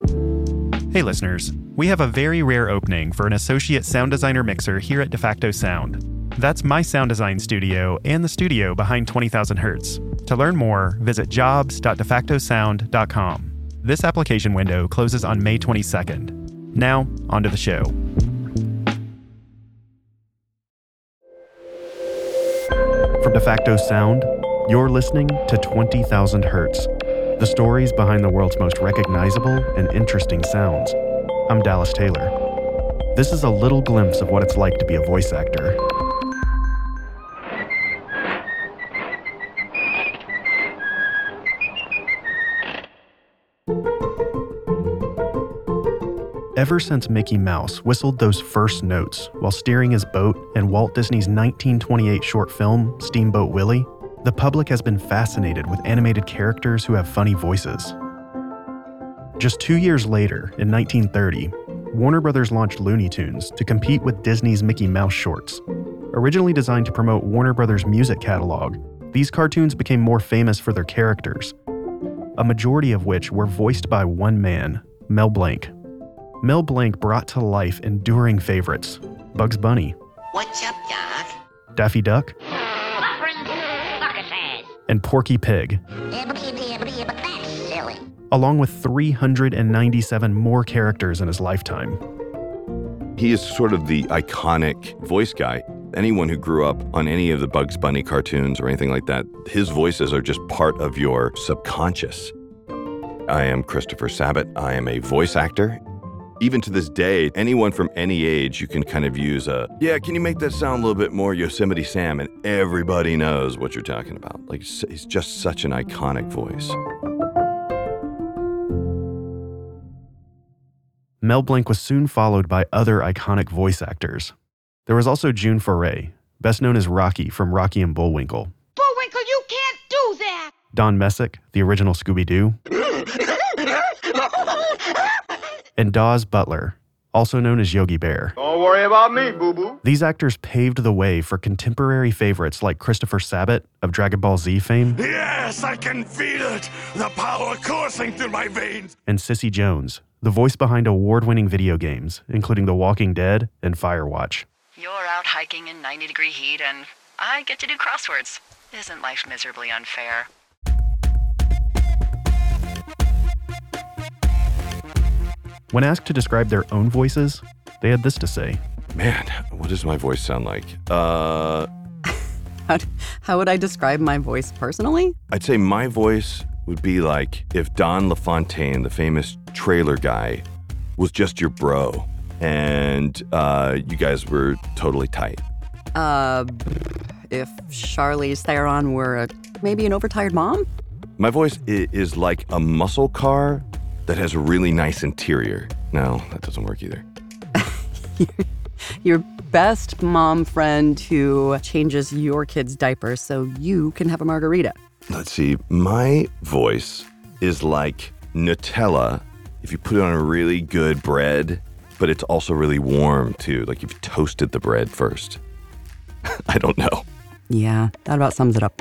Hey listeners, we have a very rare opening for an associate sound designer mixer here at DeFacto Sound. That's my sound design studio and the studio behind 20,000 Hertz. To learn more, visit jobs.defactosound.com. This application window closes on May 22nd. Now, onto the show. From DeFacto Sound, you're listening to 20,000 Hertz, the stories behind the world's most recognizable and interesting sounds. I'm Dallas Taylor. This is a little glimpse of what it's like to be a voice actor. Ever since Mickey Mouse whistled those first notes while steering his boat in Walt Disney's 1928 short film, Steamboat Willie, the public has been fascinated with animated characters who have funny voices. Just 2 years later, in 1930, Warner Brothers launched Looney Tunes to compete with Disney's Mickey Mouse shorts. Originally designed to promote Warner Brothers' music catalog, these cartoons became more famous for their characters, a majority of which were voiced by one man, Mel Blanc. Mel Blanc brought to life enduring favorites: Bugs Bunny, What's up, Doc? Daffy Duck, and Porky Pig, That's silly. along with 397 more characters in his lifetime. He is sort of the iconic voice guy. Anyone who grew up on any of the Bugs Bunny cartoons or anything like that, his voices are just part of your subconscious. I am Christopher Sabat. I am a voice actor. Even to this day, anyone from any age, you can kind of use can you make that sound a little bit more Yosemite Sam? And everybody knows what you're talking about. Like, he's just such an iconic voice. Mel Blanc was soon followed by other iconic voice actors. There was also June Foray, best known as Rocky from Rocky and Bullwinkle. Bullwinkle, you can't do that! Don Messick, the original Scooby-Doo. And Dawes Butler, also known as Yogi Bear. Don't worry about me, boo-boo. These actors paved the way for contemporary favorites like Christopher Sabat of Dragon Ball Z fame. Yes, I can feel it! The power coursing through my veins! And Cissy Jones, the voice behind award-winning video games, including The Walking Dead and Firewatch. You're out hiking in 90-degree heat, and I get to do crosswords. Isn't life miserably unfair? When asked to describe their own voices, they had this to say. Man, what does my voice sound like? How would I describe my voice personally? I'd say my voice would be like if Don LaFontaine, the famous trailer guy, was just your bro, and you guys were totally tight. If Charlize Theron were maybe an overtired mom? My voice is like a muscle car that has a really nice interior. No, that doesn't work either. Your best mom friend who changes your kid's diapers so you can have a margarita. Let's see. My voice is like Nutella if you put it on a really good bread, but it's also really warm too. Like you've toasted the bread first. I don't know. Yeah, that about sums it up.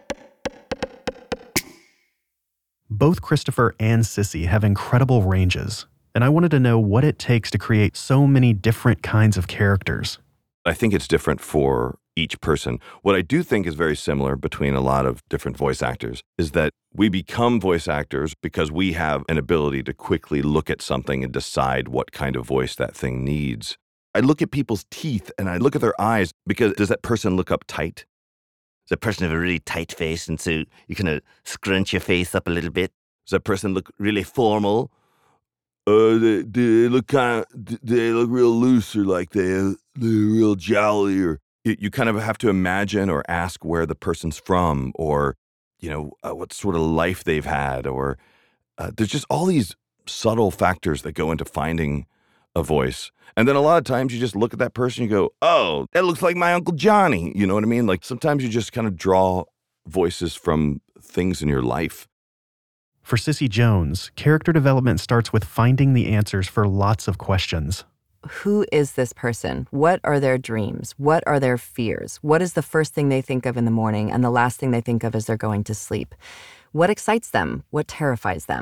Both Christopher and Cissy have incredible ranges, and I wanted to know what it takes to create so many different kinds of characters. I think it's different for each person. What I do think is very similar between a lot of different voice actors is that we become voice actors because we have an ability to quickly look at something and decide what kind of voice that thing needs. I look at people's teeth and I look at their eyes because does that person look uptight? Does that person have a really tight face and so you kind of scrunch your face up a little bit? Does that person look really formal? They look real loose, or like they're real jolly, or you kind of have to imagine or ask where the person's from, or what sort of life they've had, or there's just all these subtle factors that go into finding a voice. And then a lot of times you just look at that person and you go, oh, that looks like my Uncle Johnny. You know what I mean? Like sometimes you just kind of draw voices from things in your life. For Cissy Jones, character development starts with finding the answers for lots of questions. Who is this person? What are their dreams? What are their fears? What is the first thing they think of in the morning and the last thing they think of as they're going to sleep? What excites them? What terrifies them?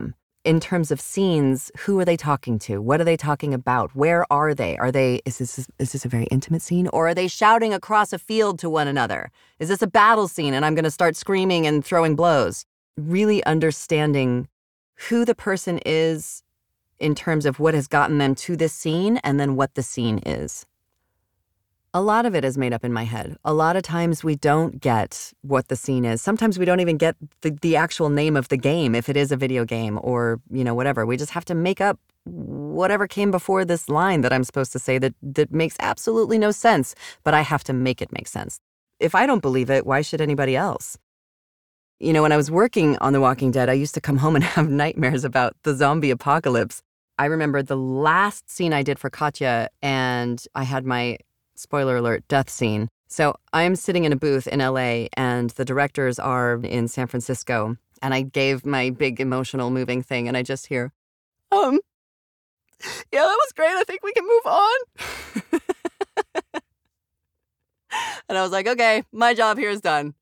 in terms of scenes, who are they talking to? What are they talking about? Where are they? Is this a very intimate scene? Or are they shouting across a field to one another? Is this a battle scene and I'm going to start screaming and throwing blows? Really understanding who the person is in terms of what has gotten them to this scene and then what the scene is. A lot of it is made up in my head. A lot of times we don't get what the scene is. Sometimes we don't even get the actual name of the game if it is a video game or, whatever. We just have to make up whatever came before this line that I'm supposed to say that makes absolutely no sense, but I have to make it make sense. If I don't believe it, why should anybody else? When I was working on The Walking Dead, I used to come home and have nightmares about the zombie apocalypse. I remember the last scene I did for Katya, and I had my, spoiler alert, death scene. So I'm sitting in a booth in LA and the directors are in San Francisco. And I gave my big emotional moving thing and I just hear, yeah, that was great. I think we can move on. And I was like, okay, my job here is done.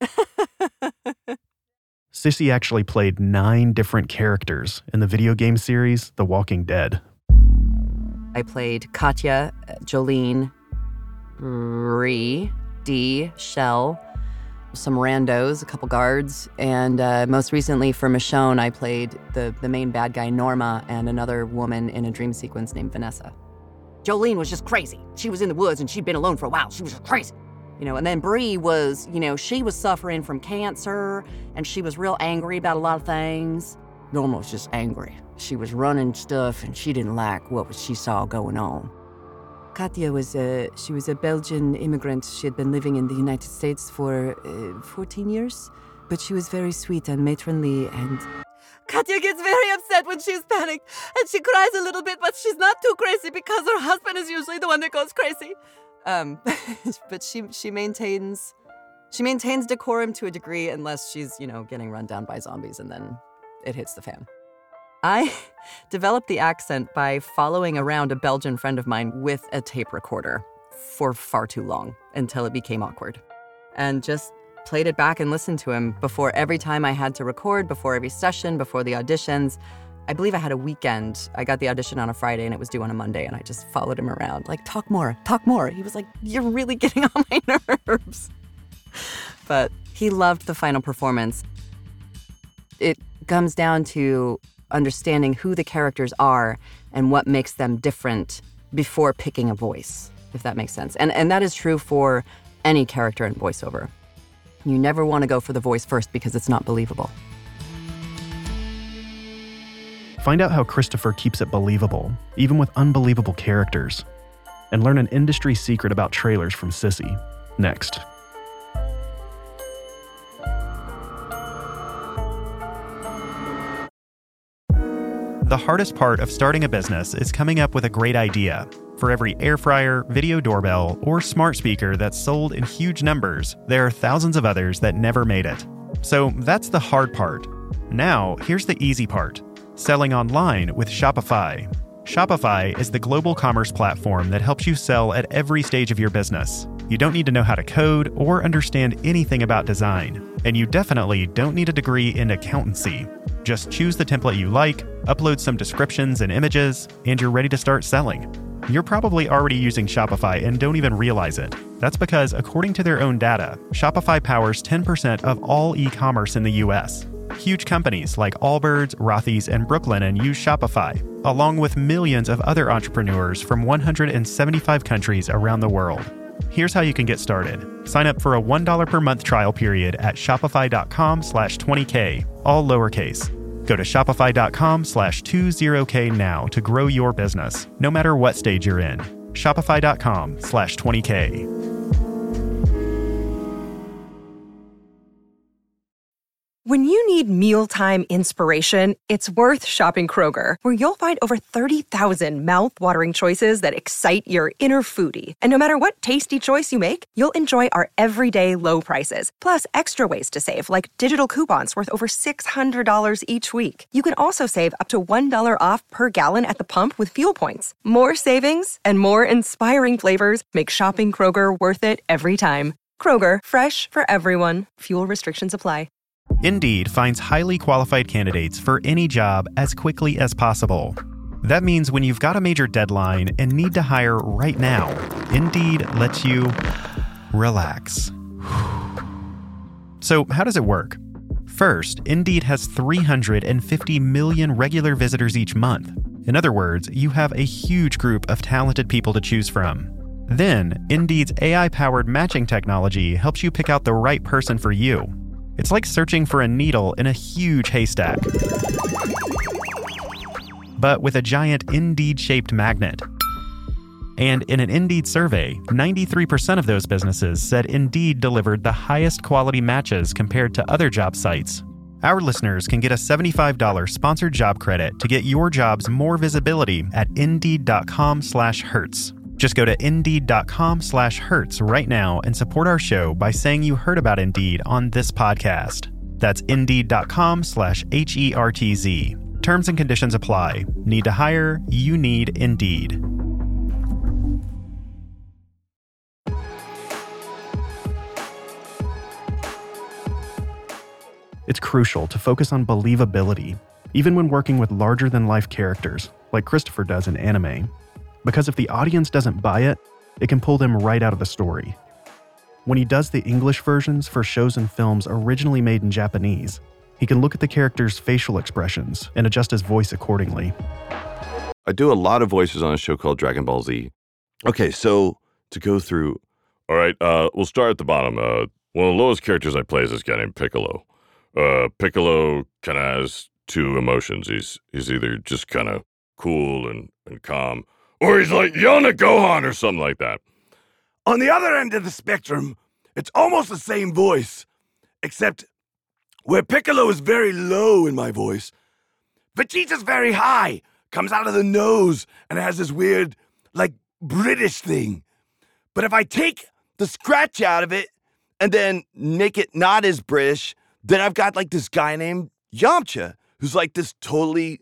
Sissy actually played 9 different characters in the video game series The Walking Dead. I played Katya, Jolene, Bree, Dee, Shell, some randos, a couple guards, and most recently for Michonne, I played the main bad guy, Norma, and another woman in a dream sequence named Vanessa. Jolene was just crazy. She was in the woods and she'd been alone for a while. She was just crazy. And then Bree was, she was suffering from cancer and she was real angry about a lot of things. Norma was just angry. She was running stuff and she didn't like what she saw going on. Katya was a Belgian immigrant. She had been living in the United States for 14 years, but she was very sweet and matronly, and Katya gets very upset when she's panicked, and she cries a little bit, but she's not too crazy because her husband is usually the one that goes crazy. But she maintains decorum to a degree unless she's, getting run down by zombies, and then it hits the fan. I developed the accent by following around a Belgian friend of mine with a tape recorder for far too long until it became awkward. And just played it back and listened to him before every time I had to record, before every session, before the auditions. I believe I had a weekend. I got the audition on a Friday and it was due on a Monday, and I just followed him around, like, talk more. He was like, you're really getting on my nerves. But he loved the final performance. It comes down to understanding who the characters are and what makes them different before picking a voice, if that makes sense. And that is true for any character in voiceover. You never want to go for the voice first because it's not believable. Find out how Christopher keeps it believable, even with unbelievable characters. And learn an industry secret about trailers from Sissy, next. The hardest part of starting a business is coming up with a great idea. For every air fryer, video doorbell, or smart speaker that's sold in huge numbers, there are thousands of others that never made it. So that's the hard part. Now, here's the easy part. Selling online with Shopify. Shopify is the global commerce platform that helps you sell at every stage of your business. You don't need to know how to code or understand anything about design. And you definitely don't need a degree in accountancy. Just choose the template you like, upload some descriptions and images, and you're ready to start selling. You're probably already using Shopify and don't even realize it. That's because, according to their own data, Shopify powers 10% of all e-commerce in the US. Huge companies like Allbirds, Rothy's, and Brooklinen use Shopify, along with millions of other entrepreneurs from 175 countries around the world. Here's how you can get started. Sign up for a $1 per month trial period at shopify.com/20K, all lowercase. Go to shopify.com/20K now to grow your business, no matter what stage you're in. Shopify.com/20K. When you need mealtime inspiration, it's worth shopping Kroger, where you'll find over 30,000 mouth-watering choices that excite your inner foodie. And no matter what tasty choice you make, you'll enjoy our everyday low prices, plus extra ways to save, like digital coupons worth over $600 each week. You can also save up to $1 off per gallon at the pump with fuel points. More savings and more inspiring flavors make shopping Kroger worth it every time. Kroger, fresh for everyone. Fuel restrictions apply. Indeed finds highly qualified candidates for any job as quickly as possible. That means when you've got a major deadline and need to hire right now, Indeed lets you relax. So how does it work? First, Indeed has 350 million regular visitors each month. In other words, you have a huge group of talented people to choose from. Then, Indeed's AI-powered matching technology helps you pick out the right person for you. It's like searching for a needle in a huge haystack, but with a giant Indeed-shaped magnet. And in an Indeed survey, 93% of those businesses said Indeed delivered the highest quality matches compared to other job sites. Our listeners can get a $75 sponsored job credit to get your jobs more visibility at Indeed.com/Hertz. Just go to Indeed.com/Hertz right now and support our show by saying you heard about Indeed on this podcast. That's Indeed.com/HERTZ. Terms and conditions apply. Need to hire? You need Indeed. It's crucial to focus on believability, even when working with larger-than-life characters, like Christopher does in anime. Because if the audience doesn't buy it, it can pull them right out of the story. When he does the English versions for shows and films originally made in Japanese, he can look at the character's facial expressions and adjust his voice accordingly. I do a lot of voices on a show called Dragon Ball Z. Okay, so to go through... All right, we'll start at the bottom. One of the lowest characters I play is this guy named Piccolo. Piccolo kind of has two emotions. He's either just kind of cool and calm, or he's like yelling at Gohan or something like that. On the other end of the spectrum, it's almost the same voice, except where Piccolo is very low in my voice, Vegeta's very high, comes out of the nose, and has this weird, like, British thing. But if I take the scratch out of it and then make it not as British, then I've got, like, this guy named Yamcha, who's, like, this totally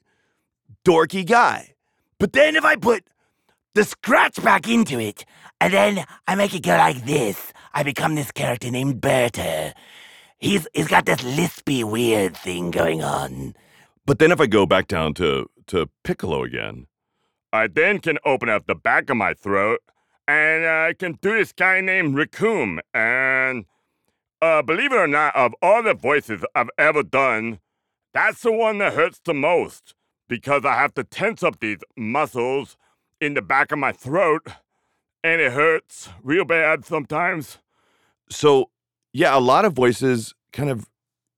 dorky guy. But then if I put the scratch back into it, and then I make it go like this, I become this character named Berta. He's got this lispy, weird thing going on. But then if I go back down to Piccolo again, I then can open up the back of my throat, and I can do this guy named Raccoon. And believe it or not, of all the voices I've ever done, that's the one that hurts the most, because I have to tense up these muscles in the back of my throat, and it hurts real bad sometimes. So, yeah, a lot of voices kind of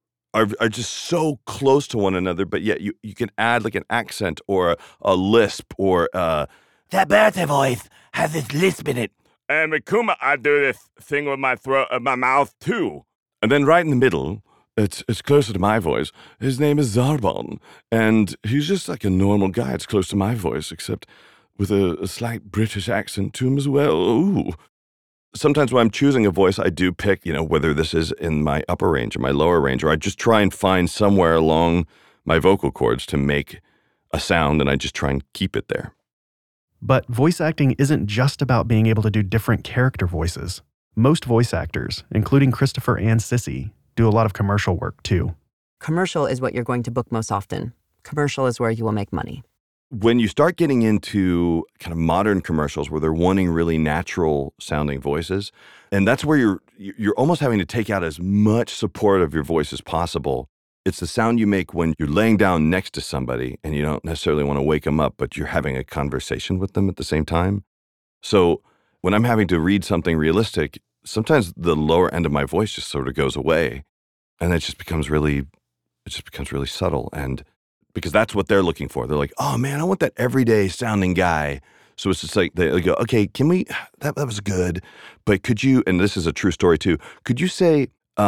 are just so close to one another, but yet you can add like an accent or a lisp or That Berta voice has this lisp in it. And Rikuma, I do this thing with my throat, my mouth too. And then right in the middle, it's closer to my voice. His name is Zarbon, and he's just like a normal guy. It's close to my voice, except with a slight British accent to him as well. Ooh. Sometimes when I'm choosing a voice, I do pick, whether this is in my upper range or my lower range, or I just try and find somewhere along my vocal cords to make a sound, and I just try and keep it there. But voice acting isn't just about being able to do different character voices. Most voice actors, including Christopher and Sissy, do a lot of commercial work too. Commercial is what you're going to book most often. Commercial is where you will make money. When you start getting into kind of modern commercials where they're wanting really natural sounding voices, and that's where you're almost having to take out as much support of your voice as possible. It's the sound you make when you're laying down next to somebody and you don't necessarily want to wake them up, but you're having a conversation with them at the same time. So when I'm having to read something realistic, sometimes the lower end of my voice just sort of goes away, and it just becomes really subtle. And because that's what they're looking for. They're like, oh man, I want that everyday sounding guy. So it's just like, they go, okay, can we, that was good, but could you, and this is a true story too, could you say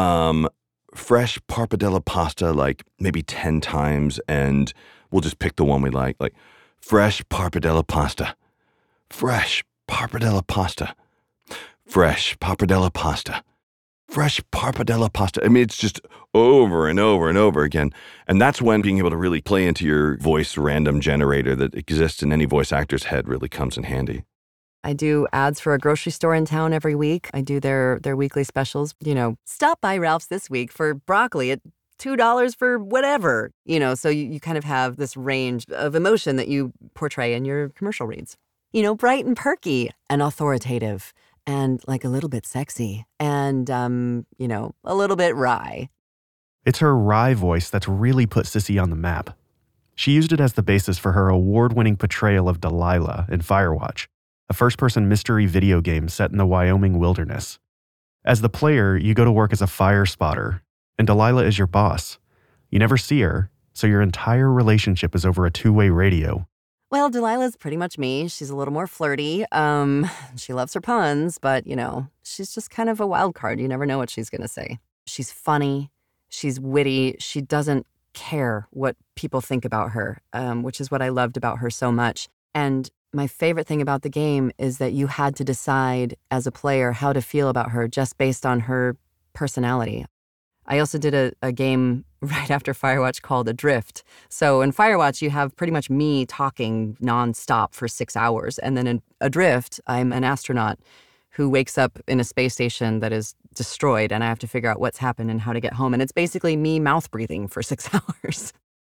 fresh pappardelle pasta like maybe 10 times, and we'll just pick the one we like fresh pappardelle pasta, fresh pappardelle pasta, fresh pappardelle pasta, fresh pappardelle pasta. I mean, it's just over and over and over again. And that's when being able to really play into your voice random generator that exists in any voice actor's head really comes in handy. I do ads for a grocery store in town every week. I do their weekly specials. Stop by Ralph's this week for broccoli at $2 for whatever, so you kind of have this range of emotion that you portray in your commercial reads. Bright and perky and authoritative and like a little bit sexy and, a little bit wry. It's her wry voice that's really put Sissy on the map. She used it as the basis for her award-winning portrayal of Delilah in Firewatch, a first-person mystery video game set in the Wyoming wilderness. As the player, you go to work as a fire spotter, and Delilah is your boss. You never see her, so your entire relationship is over a two-way radio. Well, Delilah's pretty much me. She's a little more flirty. She loves her puns, but, she's just kind of a wild card. You never know what she's going to say. She's funny. She's witty. She doesn't care what people think about her, which is what I loved about her so much. And my favorite thing about the game is that you had to decide as a player how to feel about her just based on her personality. I also did a game right after Firewatch called Adrift. So in Firewatch, you have pretty much me talking nonstop for 6 hours. And then in Adrift, I'm an astronaut who wakes up in a space station that is destroyed, and I have to figure out what's happened and how to get home. And it's basically me mouth breathing for 6 hours.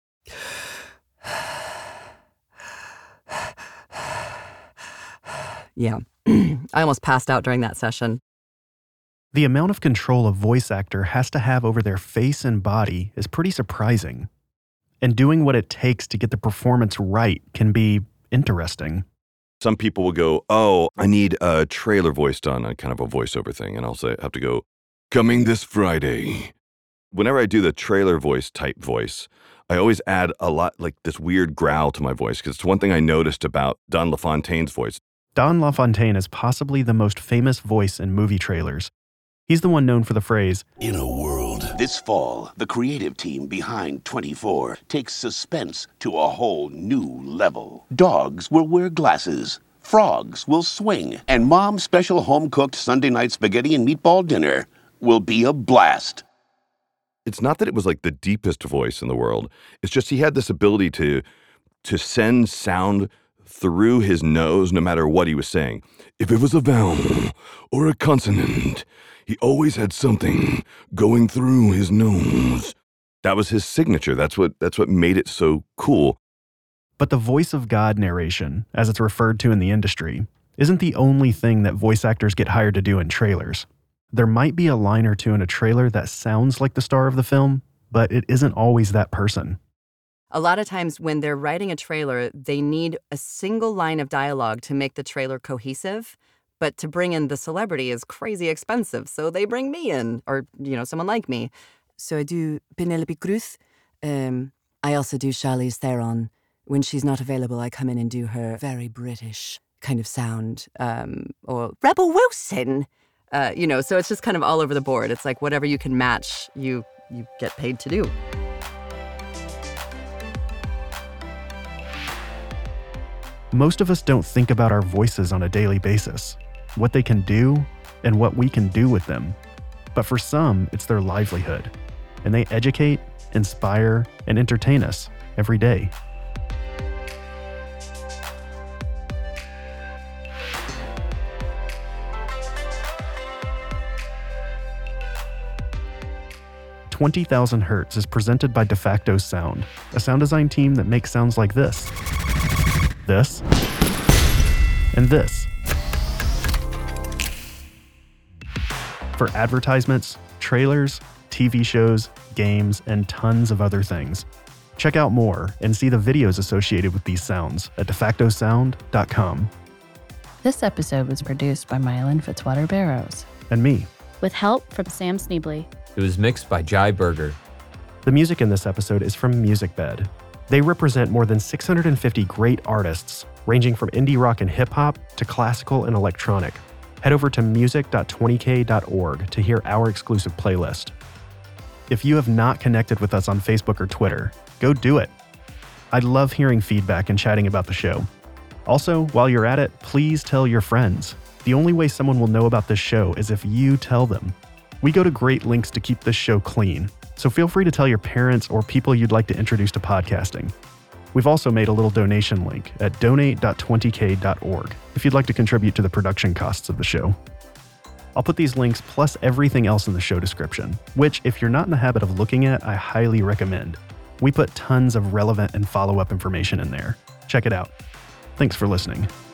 Yeah, I almost passed out during that session. The amount of control a voice actor has to have over their face and body is pretty surprising. And doing what it takes to get the performance right can be interesting. Some people will go, oh, I need a trailer voice done, a kind of a voiceover thing. And I'll have to go, coming this Friday. Whenever I do the trailer voice type voice, I always add a lot, like this weird growl to my voice, because it's one thing I noticed about Don LaFontaine's voice. Don LaFontaine is possibly the most famous voice in movie trailers. He's the one known for the phrase, "In a world." This fall, the creative team behind 24 takes suspense to a whole new level. Dogs will wear glasses, frogs will swing, and Mom's special home-cooked Sunday night spaghetti and meatball dinner will be a blast. It's not that it was like the deepest voice in the world. It's just he had this ability to send sound through his nose no matter what he was saying. If it was a vowel or a consonant, he always had something going through his nose. That was his signature. That's what made it so cool. But the voice of God narration, as it's referred to in the industry, isn't the only thing that voice actors get hired to do in trailers. There might be a line or two in a trailer that sounds like the star of the film, but it isn't always that person. A lot of times when they're writing a trailer, they need a single line of dialogue to make the trailer cohesive. But to bring in the celebrity is crazy expensive, so they bring me in, or, someone like me. So I do Penelope Cruz. I also do Charlize Theron. When she's not available, I come in and do her very British kind of sound. Or Rebel Wilson. So it's just kind of all over the board. It's like whatever you can match, you get paid to do. Most of us don't think about our voices on a daily basis, what they can do, and what we can do with them. But for some, it's their livelihood, and they educate, inspire, and entertain us every day. "20,000 Hertz" is presented by DeFacto Sound, a sound design team that makes sounds like this, and this. For advertisements, trailers, TV shows, games, and tons of other things. Check out more and see the videos associated with these sounds at defactosound.com. This episode was produced by Mylan Fitzwater Barrows. And me. With help from Sam Sneebly. It was mixed by Jai Berger. The music in this episode is from MusicBed. They represent more than 650 great artists, ranging from indie rock and hip-hop to classical and electronic. Head over to music.20k.org to hear our exclusive playlist. If you have not connected with us on Facebook or Twitter, go do it. I love hearing feedback and chatting about the show. Also, while you're at it, please tell your friends. The only way someone will know about this show is if you tell them. We go to great lengths to keep this show clean, so feel free to tell your parents or people you'd like to introduce to podcasting. We've also made a little donation link at donate.20k.org if you'd like to contribute to the production costs of the show. I'll put these links plus everything else in the show description, which, if you're not in the habit of looking at, I highly recommend. We put tons of relevant and follow-up information in there. Check it out. Thanks for listening.